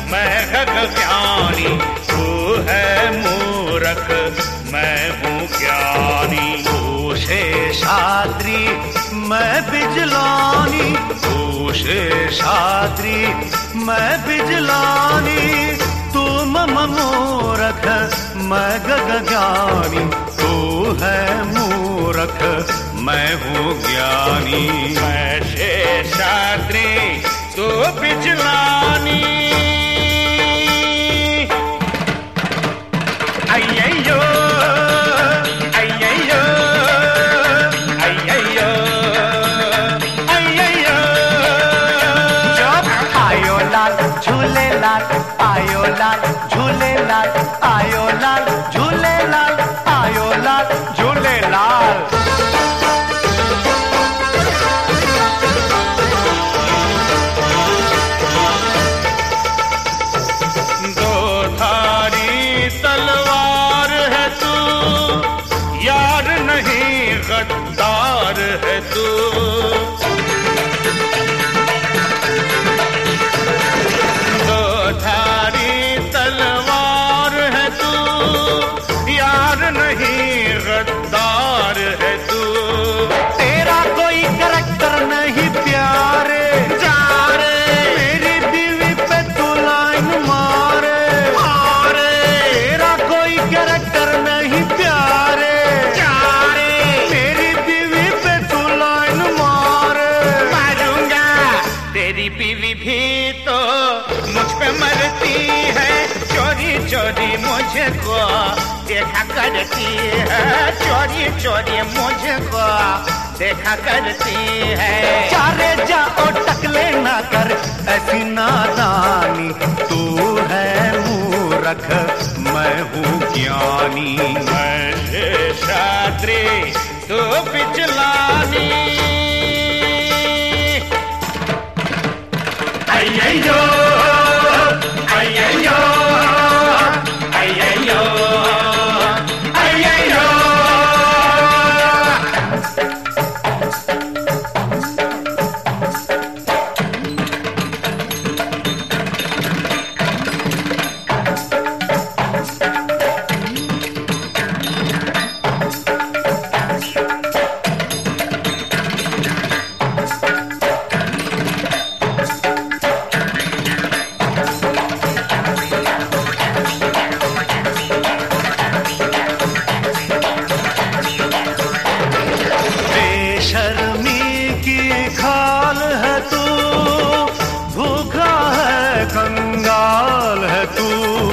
मैं गगज्ञानी, तू है मूरख मैं हूँ ज्ञानी। तू शेषाद्रि मैं बिजलानी, तू शेषाद्रि मैं बिजलानी। तू मम मूरख मैं गगज्ञानी, तू है मूरख मैं हूँ ज्ञानी। मैं शेषाद्रि तू बिजलानी। अय्ययो अय्ययो अय्ययो अय्ययो। आयो लाल झूले लाल, आयो लाल झूले लाल, आयो लाल झूले लाल, आयो लाल झूले लाल। दो धारी तलवार है तू, यार नहीं गद्दार है तू। दो धारी तलवार है तू, यार नहीं गद्दार है तू। तेरा कोई करैक्टर नहीं प्यारे, जारे मेरी बीवी पे तू लाइन मारे। तेरा कोई करैक्टर नहीं प्यारे, जारे मेरी बीवी पे तू लाइन मारे। मारूंगा तेरी बीवी भी तो मुझ पे मरती है। चोरी चोरी मुझको देखा करती है, चोरी चोरी मुझको देखा करती है। चारे जाओ टकले ना कर ऐसी नादानी, तू है मूरख मैं हूँ ज्ञानी। मैं शेषाद्रि तू बिजलानी। अय्ययो अय्ययो अय्ययो अय्ययो। बेशर्मी की खाल है तू, भूखा है कंगाल है तू।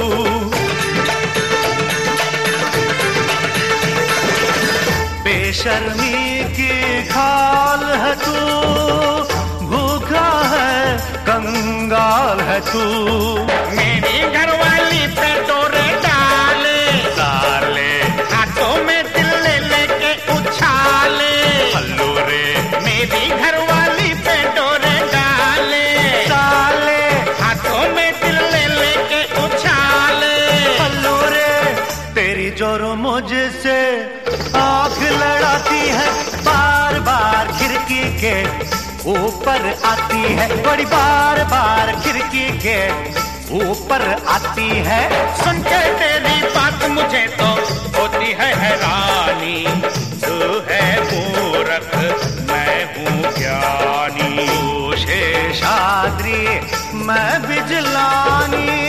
बेशर्मी की खाल है तू, भूखा है कंगाल है तू। मेरी घरवाली पे डोरे डाले डाले हाथों में दिल लेके उछाले। हल्लू रे मेरी घरवाली पे डोरे डाले डाले, हाथों में दिल लेके उछाले। हल्लू रे तेरी जोरो मुझसे आंख लड़ाती है, बार बार खिड़की के ऊपर आती है। बड़ी बार बार खिड़की के ऊपर आती है। सुन के तेरी बात मुझे तो होती है हैरानी। तू है मूरख मैं हूँ ज्ञानी। तू शेषाद्रि मैं बिजलानी।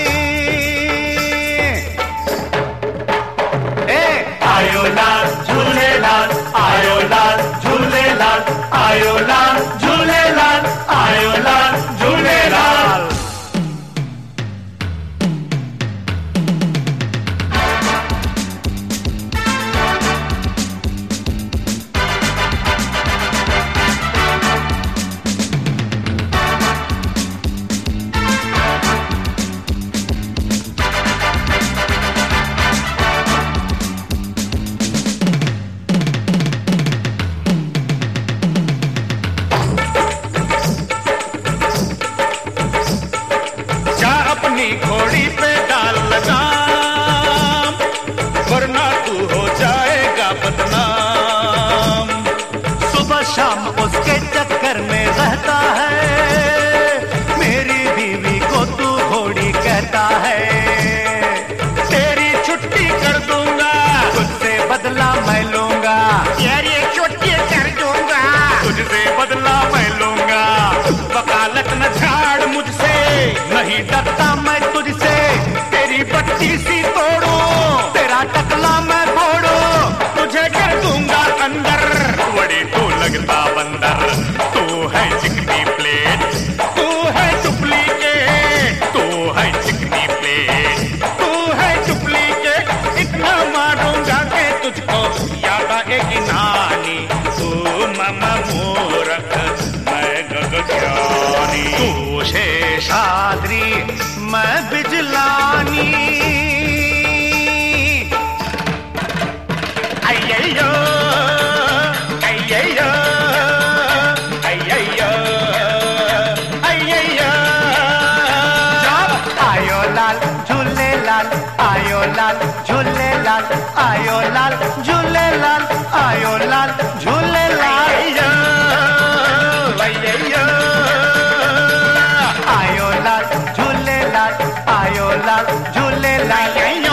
आयो लाल झूले लाल, आयो लाल झूले लाल, आयो लाल झूले लाल, आयो लाल झूले लाल। घोड़ी पे डाल लगाम, वरना तू हो जाएगा बदनाम। सुबह शाम उसके चक्कर में रहता है, मेरी बीवी को तू घोड़ी कह कहता है तेरी छुट्टी कर दूंगा, तुझसे बदला मैं लूंगा, तेरी छुट्टी कर दूंगा, तुझसे बदला मैं लूंगा। वकालत न झाड़ मुझसे, नहीं डरता मैं तुझसे, तेरी बत्ती सी तोड़ू, तेरा टकला मैं फोड़ू, तुझे कर दूंगा अंदर। बड़ी तू लगता बंदर, तू है चिकनी प्लेट, तू है डुप्लीकेट, तू है चिकनी प्लेट, तू है डुप्लीकेट, इतना मारूंगा कि तुझको याद आएगी नानी। तू मामा मूर्ख, मैं गगनज्ञानी। तू शेषाद्री मैं बिजलानी। अय्ययो अय्ययो अय्ययो अय्ययो। आयो लाल झूले लाल, आयो लाल झूले लाल, आयो लाल झूले लाल, आयो लाल झूले लाल, अय्ययो आयो लाल झूले लाल, आयो लाल झूले लाल, अय्ययो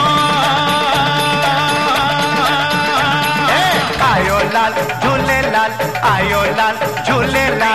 आयो लाल झूले लाल, आयो लाल झूले लाल।